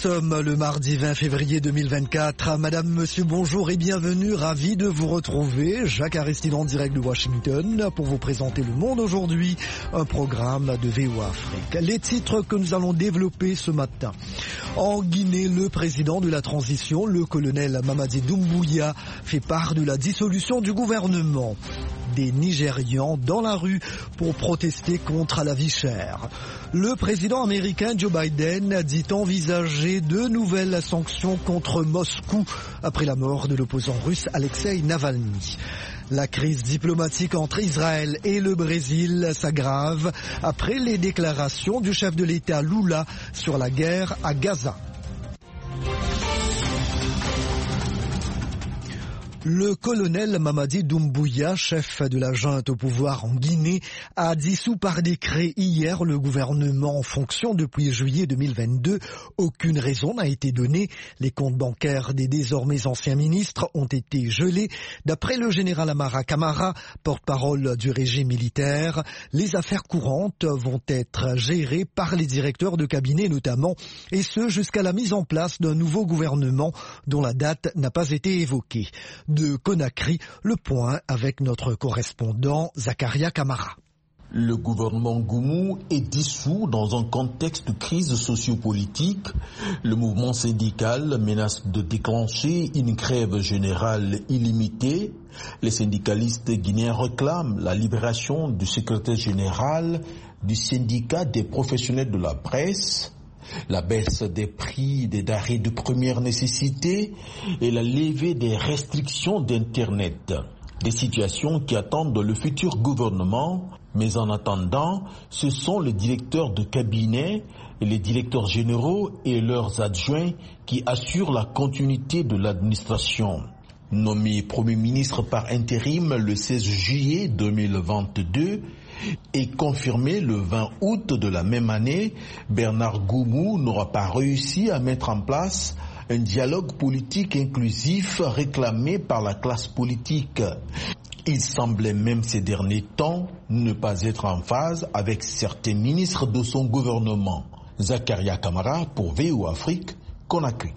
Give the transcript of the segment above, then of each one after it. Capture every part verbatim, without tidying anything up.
sommes le mardi vingt février deux mille vingt-quatre. Madame, monsieur, bonjour et bienvenue. Ravi de vous retrouver. Jacques Aristide en direct de Washington pour vous présenter Le Monde aujourd'hui, un programme de V O A Afrique. Les titres que nous allons développer ce matin. En Guinée, le président de la transition, le colonel Mamadi Doumbouya, fait part de la dissolution du gouvernement. Des Nigérians dans la rue pour protester contre la vie chère. Le président américain Joe Biden dit envisager de nouvelles sanctions contre Moscou après la mort de l'opposant russe Alexei Navalny. La crise diplomatique entre Israël et le Brésil s'aggrave après les déclarations du chef de l'État Lula sur la guerre à Gaza. Le colonel Mamadi Doumbouya, chef de la junte au pouvoir en Guinée, a dissous par décret hier le gouvernement en fonction depuis juillet deux mille vingt-deux. Aucune raison n'a été donnée. Les comptes bancaires des désormais anciens ministres ont été gelés. D'après le général Amara Camara, porte-parole du régime militaire, les affaires courantes vont être gérées par les directeurs de cabinet notamment, et ce jusqu'à la mise en place d'un nouveau gouvernement dont la date n'a pas été évoquée. De Conakry, le point avec notre correspondant Zakaria Kamara. Le gouvernement Goumou est dissous dans un contexte de crise sociopolitique. Le mouvement syndical menace de déclencher une grève générale illimitée. Les syndicalistes guinéens réclament la libération du secrétaire général du syndicat des professionnels de la presse, la baisse des prix des denrées de première nécessité et la levée des restrictions d'Internet. Des situations qui attendent le futur gouvernement, mais en attendant, ce sont les directeurs de cabinet, les directeurs généraux et leurs adjoints qui assurent la continuité de l'administration. Nommé Premier ministre par intérim le seize juillet deux mille vingt-deux, et confirmé le vingt août de la même année, Bernard Goumou n'aura pas réussi à mettre en place un dialogue politique inclusif réclamé par la classe politique. Il semblait même ces derniers temps ne pas être en phase avec certains ministres de son gouvernement. Zakaria Kamara pour V O A Afrique, Conakry.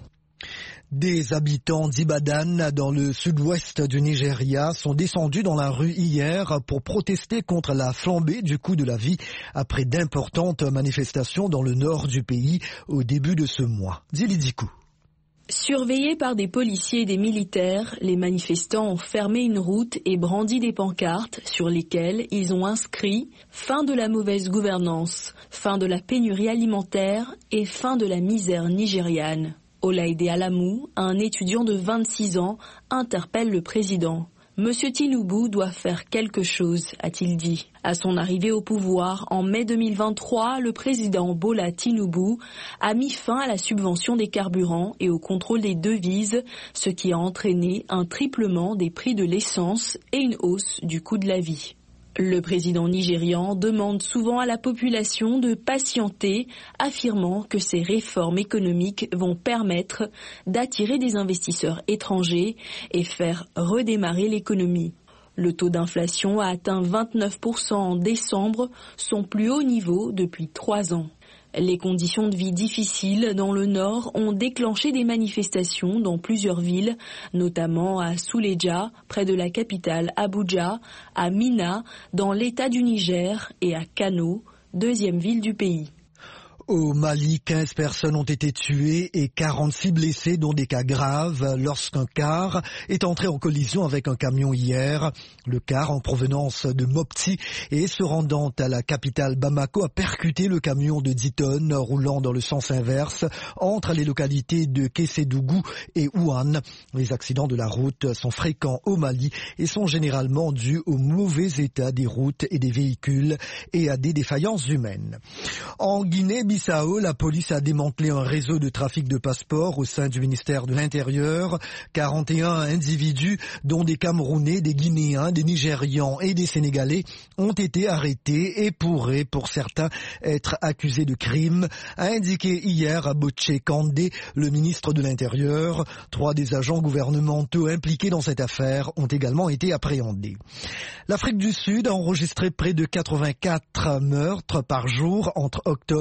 Des habitants d'Ibadan, dans le sud-ouest du Nigeria, sont descendus dans la rue hier pour protester contre la flambée du coût de la vie après d'importantes manifestations dans le nord du pays au début de ce mois. Dilidikou. Surveillés par des policiers et des militaires, les manifestants ont fermé une route et brandi des pancartes sur lesquelles ils ont inscrit « Fin de la mauvaise gouvernance, fin de la pénurie alimentaire et fin de la misère nigériane ». Olaïdé Alamou, un étudiant de vingt-six ans, interpelle le président. Monsieur Tinubu doit faire quelque chose, a-t-il dit. À son arrivée au pouvoir en mai deux mille vingt-trois, le président Bola Tinubu a mis fin à la subvention des carburants et au contrôle des devises, ce qui a entraîné un triplement des prix de l'essence et une hausse du coût de la vie. Le président nigérian demande souvent à la population de patienter, affirmant que ces réformes économiques vont permettre d'attirer des investisseurs étrangers et faire redémarrer l'économie. Le taux d'inflation a atteint vingt-neuf pour cent en décembre, son plus haut niveau depuis trois ans. Les conditions de vie difficiles dans le nord ont déclenché des manifestations dans plusieurs villes, notamment à Suleja, près de la capitale Abuja, à Minna, dans l'état du Niger, et à Kano, deuxième ville du pays. Au Mali, quinze personnes ont été tuées et quarante-six blessées, dont des cas graves, lorsqu'un car est entré en collision avec un camion hier. Le car, en provenance de Mopti et se rendant à la capitale Bamako, a percuté le camion de dix tonnes roulant dans le sens inverse entre les localités de Kessédougou et Ouane. Les accidents de la route sont fréquents au Mali et sont généralement dus au mauvais état des routes et des véhicules et à des défaillances humaines. En Guinée, Bissau, la police a démantelé un réseau de trafic de passeports au sein du ministère de l'Intérieur. quarante et un individus, dont des Camerounais, des Guinéens, des Nigérians et des Sénégalais, ont été arrêtés et pourraient, pour certains, être accusés de crimes, a indiqué hier à Bocce Kandé, le ministre de l'Intérieur. Trois des agents gouvernementaux impliqués dans cette affaire ont également été appréhendés. L'Afrique du Sud a enregistré près de quatre-vingt-quatre meurtres par jour entre octobre et décembre.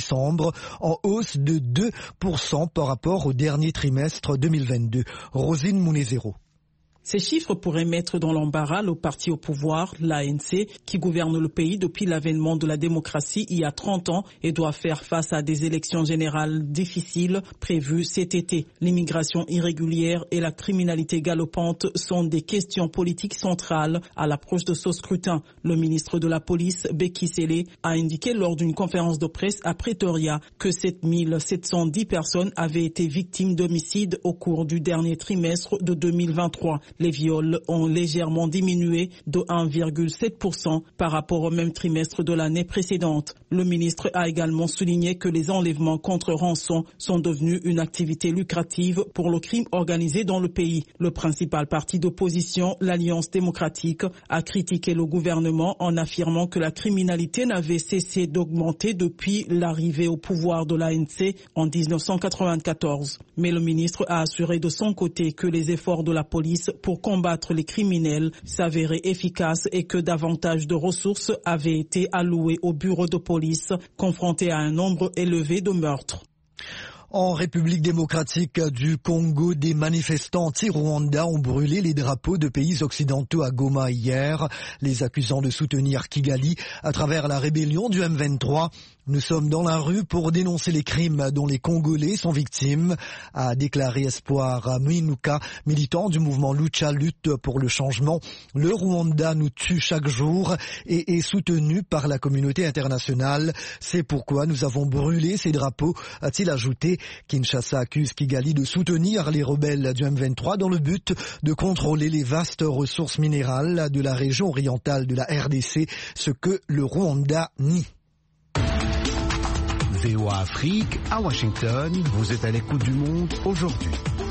décembre, en hausse de deux pour cent par rapport au dernier trimestre deux mille vingt-deux. Rosine Mounezero. Ces chiffres pourraient mettre dans l'embarras le parti au pouvoir, l'A N C, qui gouverne le pays depuis l'avènement de la démocratie il y a trente ans et doit faire face à des élections générales difficiles prévues cet été. L'immigration irrégulière et la criminalité galopante sont des questions politiques centrales à l'approche de ce scrutin. Le ministre de la Police, Beki Sele, a indiqué lors d'une conférence de presse à Pretoria que sept mille sept cent dix personnes avaient été victimes d'homicides au cours du dernier trimestre de deux mille vingt-trois. Les viols ont légèrement diminué de un virgule sept pour cent par rapport au même trimestre de l'année précédente. Le ministre a également souligné que les enlèvements contre rançon sont devenus une activité lucrative pour le crime organisé dans le pays. Le principal parti d'opposition, l'Alliance démocratique, a critiqué le gouvernement en affirmant que la criminalité n'avait cessé d'augmenter depuis l'arrivée au pouvoir de l'A N C en mille neuf cent quatre-vingt-quatorze. Mais le ministre a assuré de son côté que les efforts de la police pour combattre les criminels s'avéraient efficaces et que davantage de ressources avaient été allouées au bureau de police, confronté à un nombre élevé de meurtres. En République démocratique du Congo, des manifestants anti-Rwanda ont brûlé les drapeaux de pays occidentaux à Goma hier, les accusant de soutenir Kigali à travers la rébellion du M vingt-trois. Nous sommes dans la rue pour dénoncer les crimes dont les Congolais sont victimes, a déclaré Espoir Mwinuka, militant du mouvement Lucha Lutte pour le changement. Le Rwanda nous tue chaque jour et est soutenu par la communauté internationale. C'est pourquoi nous avons brûlé ces drapeaux, a-t-il ajouté. Kinshasa accuse Kigali de soutenir les rebelles du M vingt-trois dans le but de contrôler les vastes ressources minérales de la région orientale de la R D C, ce que le Rwanda nie. V O A Afrique, à Washington, vous êtes à l'écoute du monde aujourd'hui.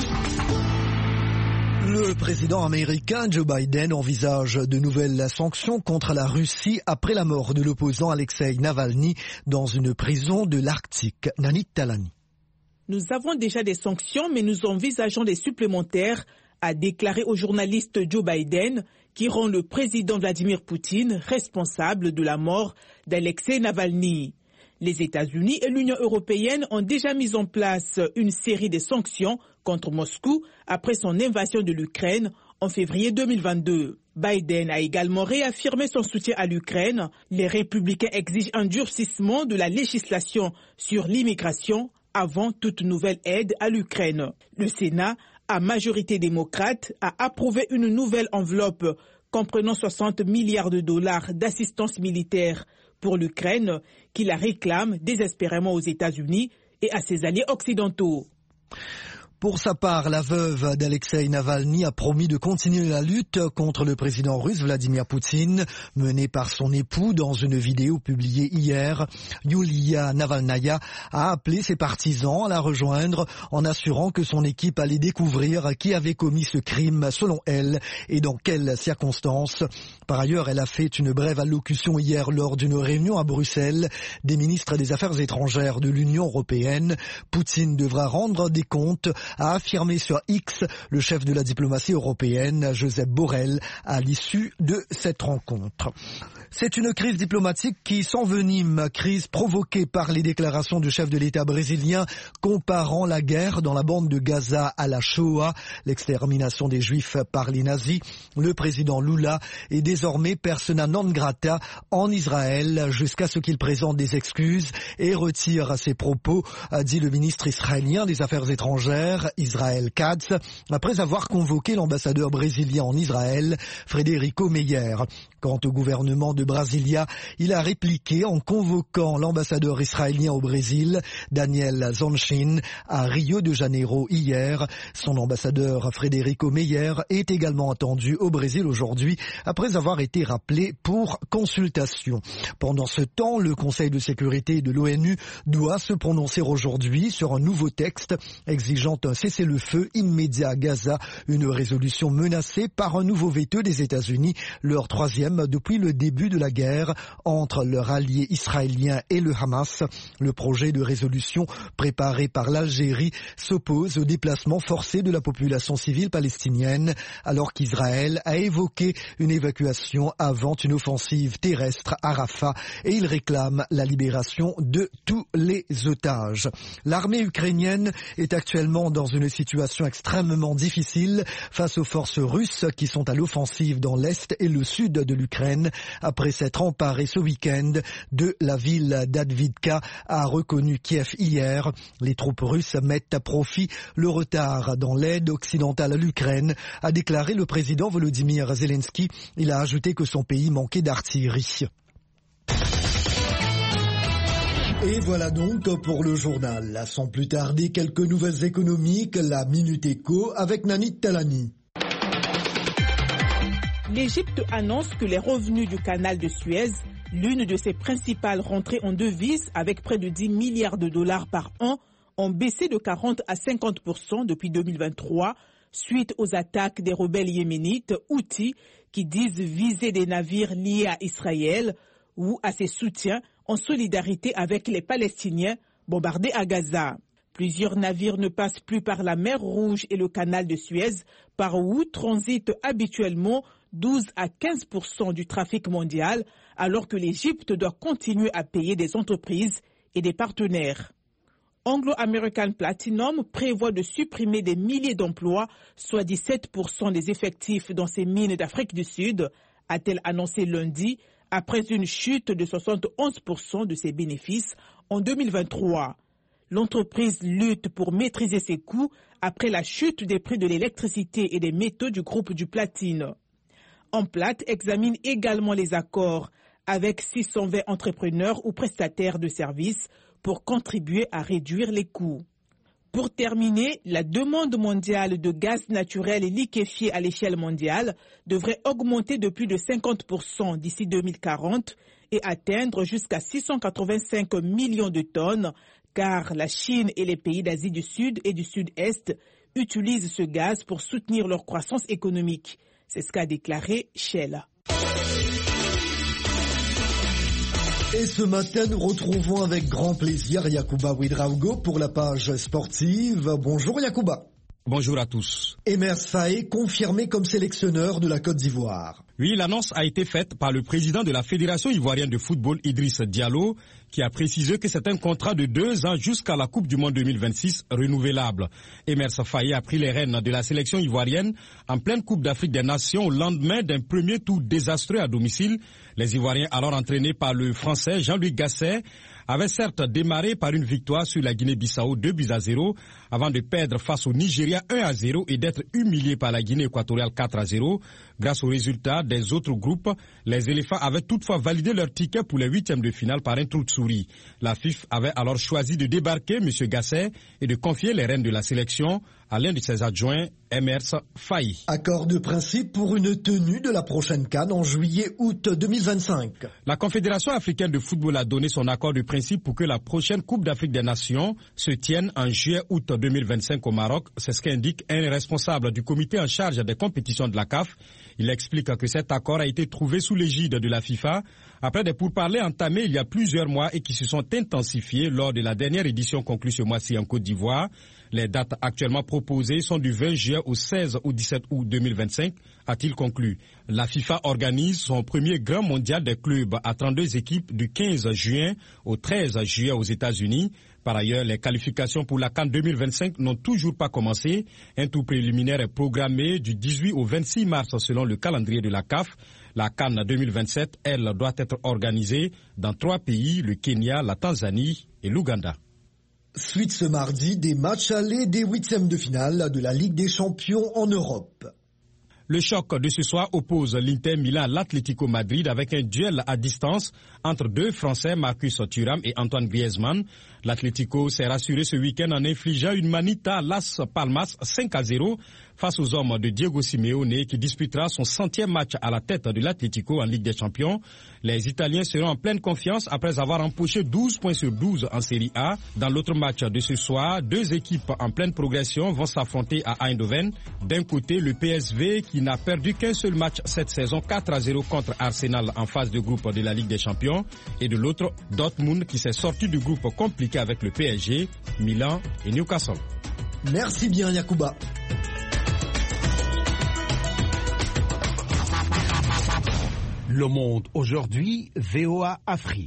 Le président américain Joe Biden envisage de nouvelles sanctions contre la Russie après la mort de l'opposant Alexei Navalny dans une prison de l'Arctique. Nanit Talani. Nous avons déjà des sanctions, mais nous envisageons des supplémentaires, a déclaré au journaliste Joe Biden, qui rend le président Vladimir Poutine responsable de la mort d'Alexei Navalny. Les États-Unis et l'Union européenne ont déjà mis en place une série de sanctions contre Moscou après son invasion de l'Ukraine en février deux mille vingt-deux. Biden a également réaffirmé son soutien à l'Ukraine. Les républicains exigent un durcissement de la législation sur l'immigration avant toute nouvelle aide à l'Ukraine. Le Sénat, à majorité démocrate, a approuvé une nouvelle enveloppe comprenant soixante milliards de dollars d'assistance militaire pour l'Ukraine, qui la réclame désespérément aux États-Unis et à ses alliés occidentaux. Pour sa part, la veuve d'Alexei Navalny a promis de continuer la lutte contre le président russe Vladimir Poutine, menée par son époux dans une vidéo publiée hier. Yulia Navalnaya a appelé ses partisans à la rejoindre en assurant que son équipe allait découvrir qui avait commis ce crime selon elle et dans quelles circonstances. Par ailleurs, elle a fait une brève allocution hier lors d'une réunion à Bruxelles des ministres des Affaires étrangères de l'Union européenne. Poutine devra rendre des comptes, a affirmé sur X le chef de la diplomatie européenne, Josep Borrell, à l'issue de cette rencontre. C'est une crise diplomatique qui s'envenime, crise provoquée par les déclarations du chef de l'État brésilien comparant la guerre dans la bande de Gaza à la Shoah, l'extermination des Juifs par les nazis. Le président Lula est désormais persona non grata en Israël jusqu'à ce qu'il présente des excuses et retire ses propos, a dit le ministre israélien des Affaires étrangères, Israël Katz, après avoir convoqué l'ambassadeur brésilien en Israël, Frederico Meyer. Quant au gouvernement de Brasilia, il a répliqué en convoquant l'ambassadeur israélien au Brésil, Daniel Zonchin, à Rio de Janeiro hier. Son ambassadeur Frederico Meyer est également entendu au Brésil aujourd'hui, après avoir été rappelé pour consultation. Pendant ce temps, le Conseil de sécurité de l'ONU doit se prononcer aujourd'hui sur un nouveau texte exigeant un d'un cessez-le-feu immédiat à Gaza, une résolution menacée par un nouveau veto des États-Unis, leur troisième depuis le début de la guerre entre leur allié israélien et le Hamas. Le projet de résolution préparé par l'Algérie s'oppose au déplacement forcé de la population civile palestinienne, alors qu'Israël a évoqué une évacuation avant une offensive terrestre à Rafah, et il réclame la libération de tous les otages. L'armée ukrainienne est actuellement dans une situation extrêmement difficile face aux forces russes qui sont à l'offensive dans l'est et le sud de l'Ukraine après s'être emparée ce week-end de la ville d'Adviivka, a reconnu Kiev hier. Les troupes russes mettent à profit le retard dans l'aide occidentale à l'Ukraine, a déclaré le président Volodymyr Zelensky. Il a ajouté que son pays manquait d'artillerie. Et voilà donc pour le journal. Sans plus tarder, quelques nouvelles économiques, la Minute Éco avec Nanit Talani. L'Égypte annonce que les revenus du canal de Suez, l'une de ses principales rentrées en devises avec près de dix milliards de dollars par an, ont baissé de quarante à cinquante pour cent depuis deux mille vingt-trois suite aux attaques des rebelles yéménites Houthis qui disent viser des navires liés à Israël ou à ses soutiens en solidarité avec les Palestiniens bombardés à Gaza. Plusieurs navires ne passent plus par la mer Rouge et le canal de Suez, par où transitent habituellement douze à quinze pour cent du trafic mondial, alors que l'Égypte doit continuer à payer des entreprises et des partenaires. Anglo American Platinum prévoit de supprimer des milliers d'emplois, soit dix-sept pour cent des effectifs dans ses mines d'Afrique du Sud, a-t-elle annoncé lundi, après une chute de soixante et onze pour cent de ses bénéfices en deux mille vingt-trois. L'entreprise lutte pour maîtriser ses coûts après la chute des prix de l'électricité et des métaux du groupe du platine. Amplat examine également les accords avec six cent vingt entrepreneurs ou prestataires de services pour contribuer à réduire les coûts. Pour terminer, la demande mondiale de gaz naturel liquéfié à l'échelle mondiale devrait augmenter de plus de cinquante pour cent d'ici deux mille quarante et atteindre jusqu'à six cent quatre-vingt-cinq millions de tonnes, car la Chine et les pays d'Asie du Sud et du Sud-Est utilisent ce gaz pour soutenir leur croissance économique. C'est ce qu'a déclaré Shell. Et ce matin, nous retrouvons avec grand plaisir Yacouba Ouedraogo pour la page sportive. Bonjour Yacouba. Bonjour à tous. Emers Faé confirmé comme sélectionneur de la Côte d'Ivoire. Oui, l'annonce a été faite par le président de la Fédération ivoirienne de football, Idriss Diallo, qui a précisé que c'est un contrat de deux ans jusqu'à la Coupe du Monde deux mille vingt-six renouvelable. Emers Faé a pris les rênes de la sélection ivoirienne en pleine Coupe d'Afrique des Nations au lendemain d'un premier tour désastreux à domicile. Les Ivoiriens, alors entraînés par le Français Jean-Louis Gasset, avaient certes démarré par une victoire sur la Guinée-Bissau deux buts à zéro avant de perdre face au Nigeria un à zéro et d'être humiliés par la Guinée équatoriale quatre à zéro. Grâce aux résultats des autres groupes, les éléphants avaient toutefois validé leur ticket pour les huitièmes de finale par un trou de souris. La F I F avait alors choisi de débarquer M. Gasset et de confier les rênes de la sélection à l'un de ses adjoints, Emers Faé. Accord de principe pour une tenue de la prochaine CAN en juillet-août deux mille vingt-cinq. La Confédération africaine de football a donné son accord de principe pour que la prochaine Coupe d'Afrique des Nations se tienne en juillet-août deux mille vingt-cinq au Maroc. C'est ce qu'indique un responsable du comité en charge des compétitions de la C A F. Il explique que cet accord a été trouvé sous l'égide de la FIFA après des pourparlers entamés il y a plusieurs mois et qui se sont intensifiés lors de la dernière édition conclue ce mois-ci en Côte d'Ivoire. Les dates actuellement proposées sont du vingt juillet au seize ou dix-sept août deux mille vingt-cinq, a-t-il conclu. La FIFA organise son premier grand mondial des clubs à trente-deux équipes du quinze juin au treize juillet aux États-Unis. Par ailleurs, les qualifications pour la CAN deux mille vingt-cinq n'ont toujours pas commencé. Un tour préliminaire est programmé du dix-huit au vingt-six mars selon le calendrier de la C A F. La CAN deux mille vingt-sept, elle, doit être organisée dans trois pays, le Kenya, la Tanzanie et l'Ouganda. Suite ce mardi des matchs allés des huitièmes de finale de la Ligue des Champions en Europe. Le choc de ce soir oppose l'Inter Milan à l'Atlético Madrid avec un duel à distance entre deux Français, Marcus Thuram et Antoine Griezmann. L'Atlético s'est rassuré ce week-end en infligeant une manita à Las Palmas cinq à zéro face aux hommes de Diego Simeone qui disputera son centième match à la tête de l'Atlético en Ligue des Champions. Les Italiens seront en pleine confiance après avoir empoché douze points sur douze en Série A. Dans l'autre match de ce soir, deux équipes en pleine progression vont s'affronter à Eindhoven. D'un côté, le P S V qui n'a perdu qu'un seul match cette saison, quatre à zéro contre Arsenal en phase de groupe de la Ligue des Champions. Et de l'autre, Dortmund qui s'est sorti du groupe compliqué avec le P S G, Milan et Newcastle. Merci bien Yacouba. Le Monde aujourd'hui, V O A Afrique.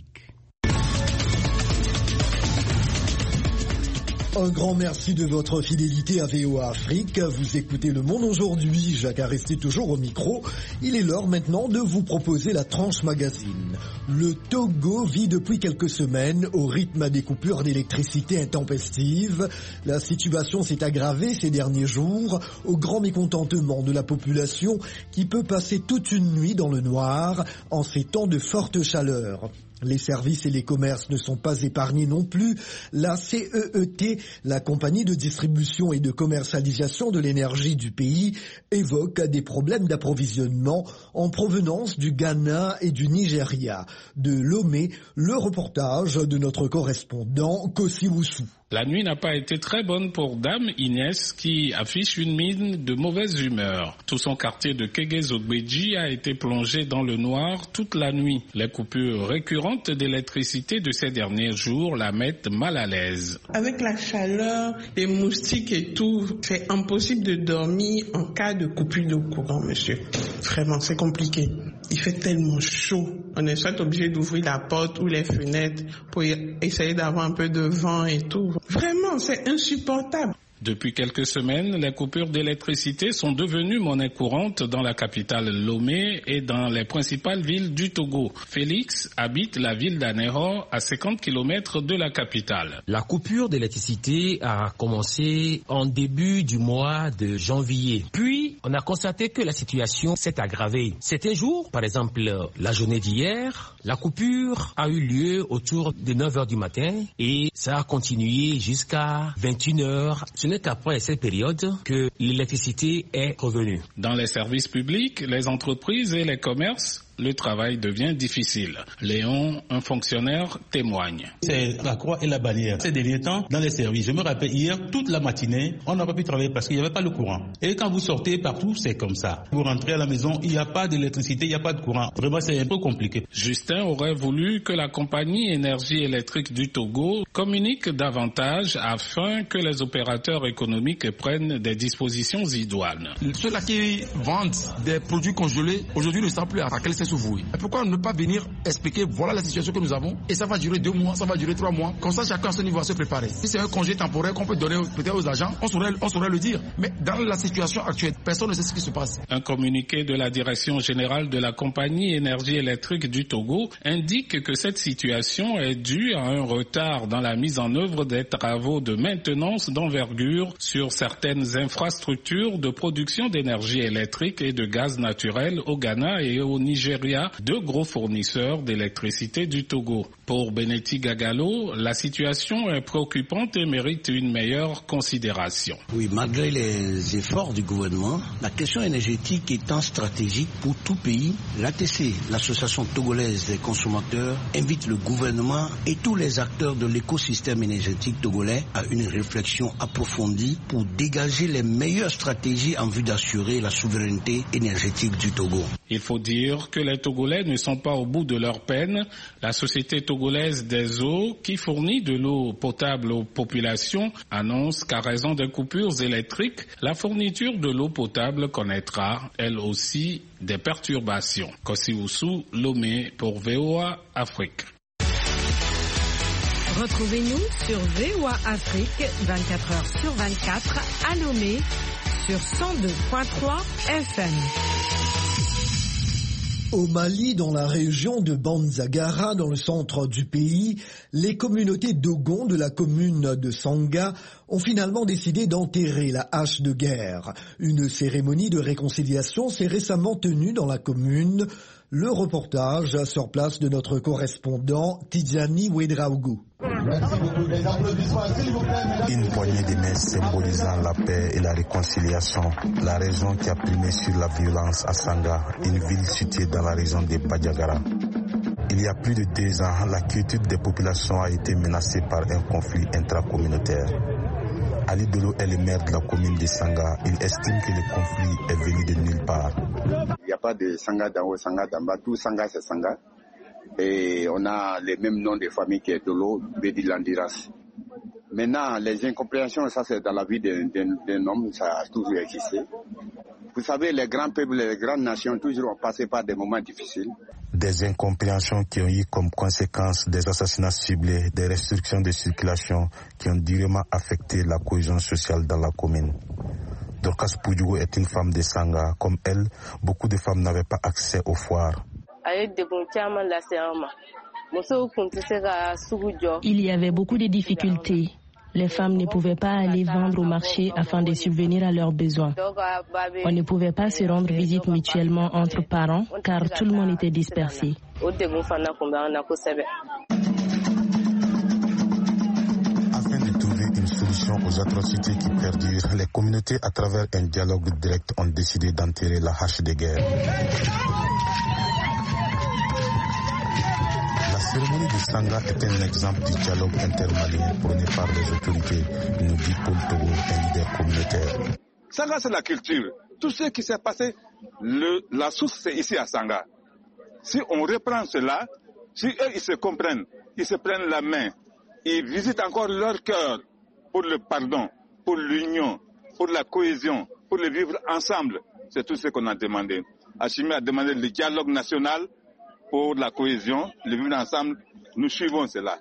Un grand merci de votre fidélité à V O A Afrique. Vous écoutez Le Monde aujourd'hui. Jacques a resté toujours au micro. Il est l'heure maintenant de vous proposer la tranche magazine. Le Togo vit depuis quelques semaines au rythme des coupures d'électricité intempestives. La situation s'est aggravée ces derniers jours au grand mécontentement de la population qui peut passer toute une nuit dans le noir en ces temps de forte chaleur. Les services et les commerces ne sont pas épargnés non plus. La C E E T, la compagnie de distribution et de commercialisation de l'énergie du pays, évoque des problèmes d'approvisionnement en provenance du Ghana et du Nigeria. De Lomé, le reportage de notre correspondant Kossi Woussou. La nuit n'a pas été très bonne pour Dame Inès qui affiche une mine de mauvaise humeur. Tout son quartier de Kegezogbeji a été plongé dans le noir toute la nuit. Les coupures récurrentes d'électricité de ces derniers jours la mettent mal à l'aise. Avec la chaleur, les moustiques et tout, c'est impossible de dormir en cas de coupure de courant, monsieur. Vraiment, c'est compliqué. Il fait tellement chaud. On est soit obligé d'ouvrir la porte ou les fenêtres pour essayer d'avoir un peu de vent et tout. Vraiment, c'est insupportable. Depuis quelques semaines, les coupures d'électricité sont devenues monnaie courante dans la capitale Lomé et dans les principales villes du Togo. Félix habite la ville d'Anéro à cinquante kilomètres de la capitale. La coupure d'électricité a commencé en début du mois de janvier. Puis, on a constaté que la situation s'est aggravée. Certains jours, par exemple la journée d'hier, la coupure a eu lieu autour de neuf heures du matin et ça a continué jusqu'à vingt et une heures. Ce n'est qu'après cette période que l'électricité est revenue. Dans les services publics, les entreprises et les commerces, le travail devient difficile. Léon, un fonctionnaire, témoigne. C'est la croix et la bannière. Ces derniers temps, dans les services, je me rappelle hier, toute la matinée, on n'a pas pu travailler parce qu'il n'y avait pas le courant. Et quand vous sortez partout, c'est comme ça. Vous rentrez à la maison, il n'y a pas d'électricité, il n'y a pas de courant. Vraiment, c'est un peu compliqué. Justin aurait voulu que la compagnie énergie électrique du Togo communique davantage afin que les opérateurs économiques prennent des dispositions idoines. Ceux-là qui vendent des produits congelés, aujourd'hui ne savent plus à quel c'est s'ouvrir. Pourquoi ne pas venir expliquer voilà la situation que nous avons et ça va durer deux mois, ça va durer trois mois. Comme ça, chacun à ce niveau va se préparer. Si c'est un congé temporaire qu'on peut donner peut-être aux agents, on saurait, on saurait le dire. Mais dans la situation actuelle, personne ne sait ce qui se passe. Un communiqué de la direction générale de la compagnie énergie électrique du Togo indique que cette situation est due à un retard dans la mise en œuvre des travaux de maintenance d'envergure sur certaines infrastructures de production d'énergie électrique et de gaz naturel au Ghana et au Nigeria, deux gros fournisseurs d'électricité du Togo. Pour Benetti Gagalo, la situation est préoccupante et mérite une meilleure considération. Oui, malgré les efforts du gouvernement, la question énergétique étant stratégique pour tout pays, l'A T C, l'Association togolaise des consommateurs, invite le gouvernement et tous les acteurs de l'écosystème énergétique togolais à une réflexion approfondie pour dégager les meilleures stratégies en vue d'assurer la souveraineté énergétique du Togo. Il faut dire que les Togolais ne sont pas au bout de leur peine. La société togolaise des eaux, qui fournit de l'eau potable aux populations, annonce qu'à raison des coupures électriques, la fourniture de l'eau potable connaîtra, elle aussi, des perturbations. Kossi Woussou, Lomé pour V O A Afrique. Retrouvez-nous sur V O A Afrique, vingt-quatre heures sur vingt-quatre, à Lomé, sur cent deux virgule trois F M. Au Mali, dans la région de Banzagara, dans le centre du pays, les communautés Dogon de la commune de Sanga ont finalement décidé d'enterrer la hache de guerre. Une cérémonie de réconciliation s'est récemment tenue dans la commune. Le reportage sur place de notre correspondant Tidjani Ouedraogo. Une poignée de main symbolisant la paix et la réconciliation, la raison qui a primé sur la violence à Sanga, une ville située dans la région de Badiagara. Il y a plus de deux ans, la quiétude des populations a été menacée par un conflit intracommunautaire. Ali Dolo est le maire de la commune de Sanga. Il estime que le conflit est venu de nulle part. Il n'y a pas de Sanga d'en haut, Sanga d'en bas. Tout Sanga, c'est Sanga. Et on a les mêmes noms de famille qui est Dolo, Bedi Landiras. Maintenant, les incompréhensions, ça c'est dans la vie d'un homme, ça a toujours existé. Vous savez, les grands peuples, les grandes nations, toujours ont passé par des moments difficiles. Des incompréhensions qui ont eu comme conséquence des assassinats ciblés, des restrictions de circulation qui ont durement affecté la cohésion sociale dans la commune. Dorcas Poudjougou est une femme de Sanga. Comme elle, beaucoup de femmes n'avaient pas accès aux foires. Il y avait beaucoup de difficultés. Les femmes ne pouvaient pas aller vendre au marché afin de subvenir à leurs besoins. On ne pouvait pas se rendre visite mutuellement entre parents car tout le monde était dispersé. Afin de trouver une solution aux atrocités qui perdurent, les communautés à travers un dialogue direct ont décidé d'enterrer la hache de guerre. La cérémonie de Sanga est un exemple du dialogue intermalien prôné par les autorités, nous dit Paul Togo, un leader communautaire. Sanga, c'est la culture. Tout ce qui s'est passé, le, la source, c'est ici à Sanga. Si on reprend cela, si eux, ils se comprennent, ils se prennent la main, ils visitent encore leur cœur pour le pardon, pour l'union, pour la cohésion, pour le vivre ensemble, c'est tout ce qu'on a demandé. Hachimi a demandé le dialogue national, pour la cohésion, le vivre ensemble, nous suivons cela.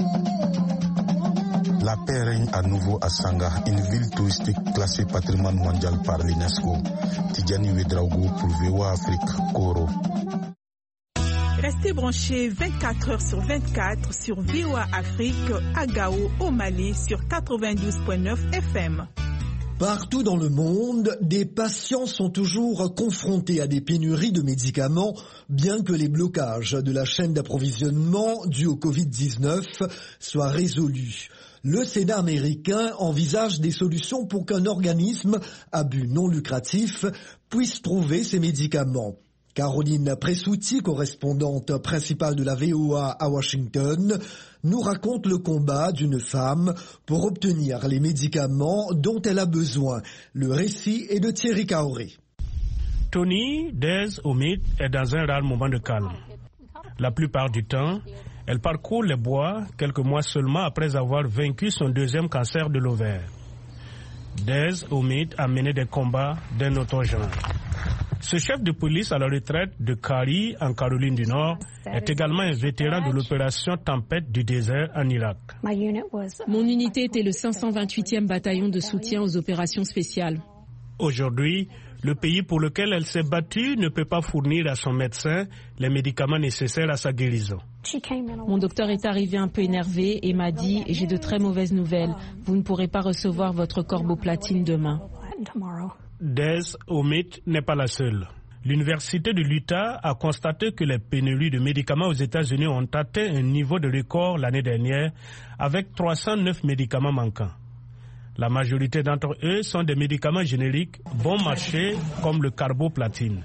La paix règne à nouveau à Sanga, une ville touristique classée patrimoine mondial par l'UNESCO. Tidjani Ouedraogo pour V O A Afrique, Koro. Restez branchés vingt-quatre heures sur vingt-quatre sur V O A Afrique, à Gao, au Mali, sur quatre-vingt-douze virgule neuf F M. Partout dans le monde, des patients sont toujours confrontés à des pénuries de médicaments, bien que les blocages de la chaîne d'approvisionnement dus au covid dix-neuf soient résolus. Le Sénat américain envisage des solutions pour qu'un organisme à but non lucratif puisse trouver ces médicaments. Caroline Pressouti, correspondante principale de la V O A à Washington, nous raconte le combat d'une femme pour obtenir les médicaments dont elle a besoin. Le récit est de Thierry Kaoré. Tony Dez Omid est dans un rare moment de calme. La plupart du temps, elle parcourt les bois quelques mois seulement après avoir vaincu son deuxième cancer de l'ovaire. Dez Omid a mené des combats d'un autre genre. Ce chef de police à la retraite de Kari, en Caroline du Nord, est également un vétéran de l'opération Tempête du désert en Irak. Mon unité était le cinq cent vingt-huitième bataillon de soutien aux opérations spéciales. Aujourd'hui, le pays pour lequel elle s'est battue ne peut pas fournir à son médecin les médicaments nécessaires à sa guérison. Mon docteur est arrivé un peu énervé et m'a dit « J'ai de très mauvaises nouvelles. Vous ne pourrez pas recevoir votre corboplatine demain. » Dez Omid n'est pas la seule. L'université de l'Utah a constaté que les pénuries de médicaments aux États-Unis ont atteint un niveau de record l'année dernière avec trois cent neuf médicaments manquants. La majorité d'entre eux sont des médicaments génériques bon marché comme le carboplatine.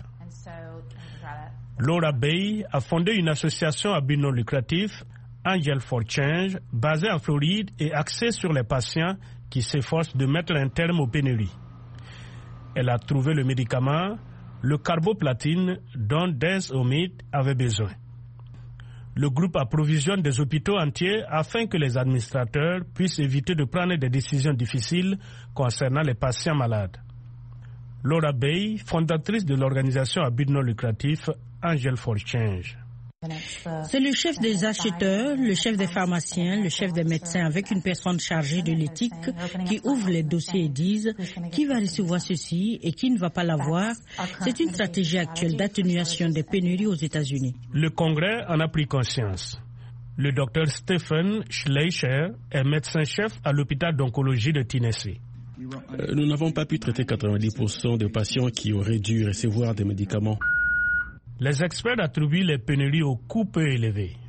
Laura Bay a fondé une association à but non lucratif, Angel for Change, basée en Floride et axée sur les patients qui s'efforcent de mettre un terme aux pénuries. Elle a trouvé le médicament, le carboplatine, dont Dez Omid avait besoin. Le groupe approvisionne des hôpitaux entiers afin que les administrateurs puissent éviter de prendre des décisions difficiles concernant les patients malades. Laura Bay, fondatrice de l'organisation à but non lucratif Angel for Change. C'est le chef des acheteurs, le chef des pharmaciens, le chef des médecins avec une personne chargée de l'éthique qui ouvre les dossiers et disent qui va recevoir ceci et qui ne va pas l'avoir. C'est une stratégie actuelle d'atténuation des pénuries aux États-Unis. Le Congrès en a pris conscience. Le docteur Stephen Schleicher est médecin-chef à l'hôpital d'oncologie de Tennessee. Euh, nous n'avons pas pu traiter quatre-vingt-dix pour cent de patients qui auraient dû recevoir des médicaments. Les experts attribuent les pénuries au coût peu élevé.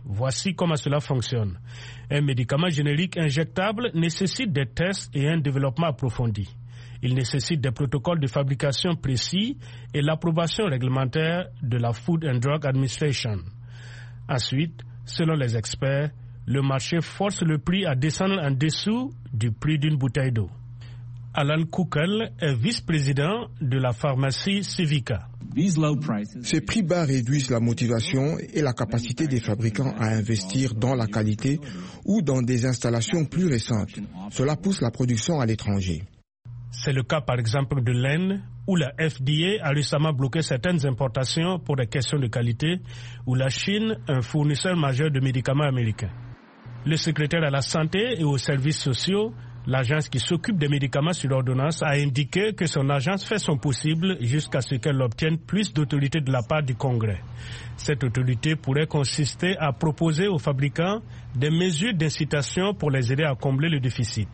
Voici comment cela fonctionne. Un médicament générique injectable nécessite des tests et un développement approfondi. Il nécessite des protocoles de fabrication précis et l'approbation réglementaire de la Food and Drug Administration. Ensuite, selon les experts, le marché force le prix à descendre en dessous du prix d'une bouteille d'eau. Alan Kukel est vice-président de la pharmacie Civica. Ces prix bas réduisent la motivation et la capacité des fabricants à investir dans la qualité ou dans des installations plus récentes. Cela pousse la production à l'étranger. C'est le cas par exemple de l'Inde, où la F D A a récemment bloqué certaines importations pour des questions de qualité, ou la Chine, un fournisseur majeur de médicaments américains. Le secrétaire à la santé et aux services sociaux, l'agence qui s'occupe des médicaments sur ordonnance, a indiqué que son agence fait son possible jusqu'à ce qu'elle obtienne plus d'autorité de la part du Congrès. Cette autorité pourrait consister à proposer aux fabricants des mesures d'incitation pour les aider à combler le déficit.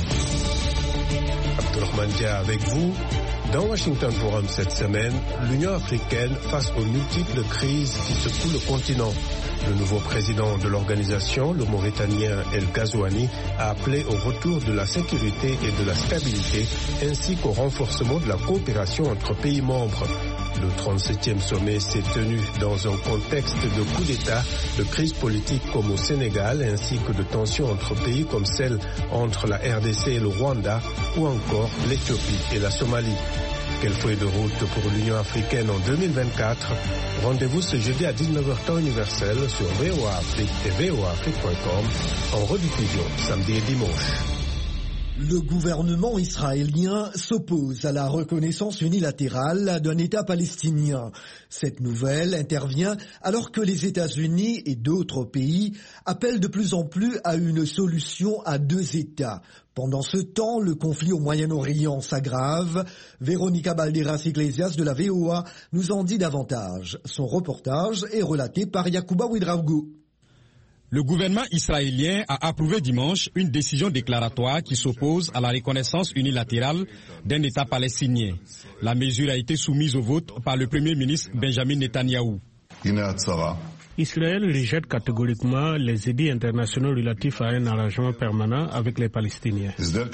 Abdourahmane Dia avec vous. Dans Washington Forum cette semaine, l'Union africaine face aux multiples crises qui secouent le continent. Le nouveau président de l'organisation, le Mauritanien El Ghazouani, a appelé au retour de la sécurité et de la stabilité, ainsi qu'au renforcement de la coopération entre pays membres. Le trente-septième sommet s'est tenu dans un contexte de coup d'État, de crise politique comme au Sénégal, ainsi que de tensions entre pays comme celle entre la R D C et le Rwanda, ou encore l'Éthiopie et la Somalie. Quelle feuille de route pour l'Union africaine en deux mille vingt-quatre? Rendez-vous ce jeudi à dix-neuf heures temps universel sur V O A Afrique et V O A Afrique point com, en rediffusion samedi et dimanche. Le gouvernement israélien s'oppose à la reconnaissance unilatérale d'un État palestinien. Cette nouvelle intervient alors que les États-Unis et d'autres pays appellent de plus en plus à une solution à deux États. Pendant ce temps, le conflit au Moyen-Orient s'aggrave. Véronica Balderas-Iglesias de la V O A nous en dit davantage. Son reportage est relaté par Yacouba Ouedraogo. Le gouvernement israélien a approuvé dimanche une décision déclaratoire qui s'oppose à la reconnaissance unilatérale d'un État palestinien. La mesure a été soumise au vote par le Premier ministre Benjamin Netanyahou. Israël rejette catégoriquement les édits internationaux relatifs à un arrangement permanent avec les Palestiniens.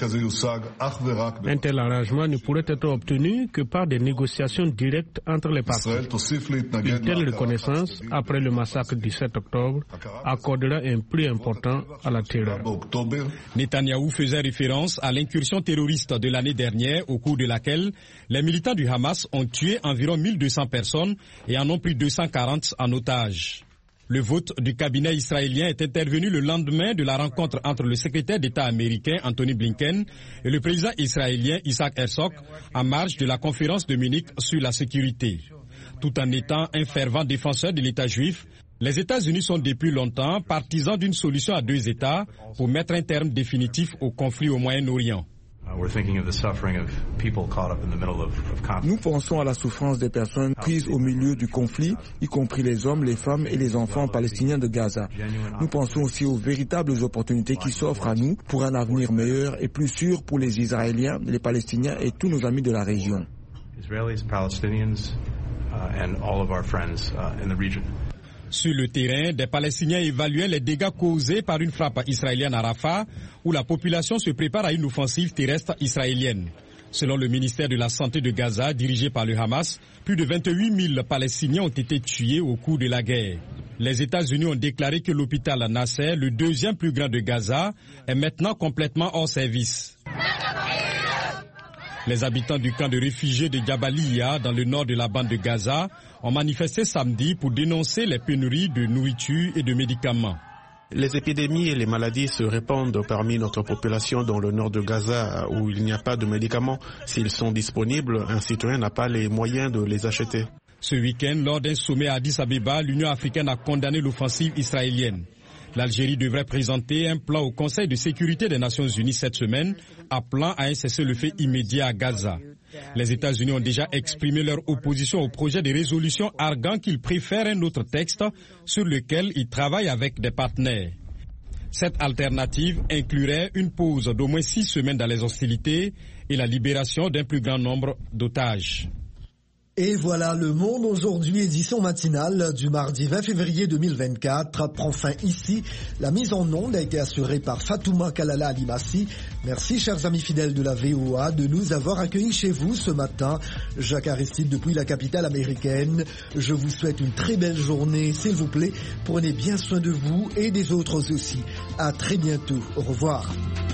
Un tel arrangement ne pourrait être obtenu que par des négociations directes entre les parties. Une telle reconnaissance, après le massacre du sept octobre, accordera un prix important à la terreur. Netanyahou faisait référence à l'incursion terroriste de l'année dernière, au cours de laquelle les militants du Hamas ont tué environ mille deux cents personnes et en ont pris deux cent quarante en otage. Le vote du cabinet israélien est intervenu le lendemain de la rencontre entre le secrétaire d'État américain Anthony Blinken et le président israélien Isaac Herzog en marge de la conférence de Munich sur la sécurité. Tout en étant un fervent défenseur de l'État juif, les États-Unis sont depuis longtemps partisans d'une solution à deux États pour mettre un terme définitif au conflit au Moyen-Orient. Nous pensons à la souffrance des personnes prises au milieu du conflit, y compris les hommes, les femmes et les enfants palestiniens de Gaza. Nous pensons aussi aux véritables opportunités qui s'offrent à nous pour un avenir meilleur et plus sûr pour les Israéliens, les Palestiniens et tous nos amis de la région. Sur le terrain, des Palestiniens évaluaient les dégâts causés par une frappe israélienne à Rafah, où la population se prépare à une offensive terrestre israélienne. Selon le ministère de la Santé de Gaza, dirigé par le Hamas, plus de vingt-huit mille Palestiniens ont été tués au cours de la guerre. Les États-Unis ont déclaré que l'hôpital Nasser, le deuxième plus grand de Gaza, est maintenant complètement hors service. Les habitants du camp de réfugiés de Jabalia, dans le nord de la bande de Gaza, ont manifesté samedi pour dénoncer les pénuries de nourriture et de médicaments. Les épidémies et les maladies se répandent parmi notre population dans le nord de Gaza où il n'y a pas de médicaments. S'ils sont disponibles, un citoyen n'a pas les moyens de les acheter. Ce week-end, lors d'un sommet à Addis Abeba, l'Union africaine a condamné l'offensive israélienne. L'Algérie devrait présenter un plan au Conseil de sécurité des Nations Unies cette semaine, appelant à un cessez-le-feu immédiat à Gaza. Les États-Unis ont déjà exprimé leur opposition au projet de résolution, arguant qu'ils préfèrent un autre texte sur lequel ils travaillent avec des partenaires. Cette alternative inclurait une pause d'au moins six semaines dans les hostilités et la libération d'un plus grand nombre d'otages. Et voilà, Le Monde aujourd'hui, édition matinale du mardi vingt février deux mille vingt-quatre, prend fin ici. La mise en onde a été assurée par Fatouma Kalala Alimassi. Merci, chers amis fidèles de la V O A, de nous avoir accueillis chez vous ce matin. Jacques Aristide depuis la capitale américaine. Je vous souhaite une très belle journée. S'il vous plaît, prenez bien soin de vous et des autres aussi. À très bientôt. Au revoir.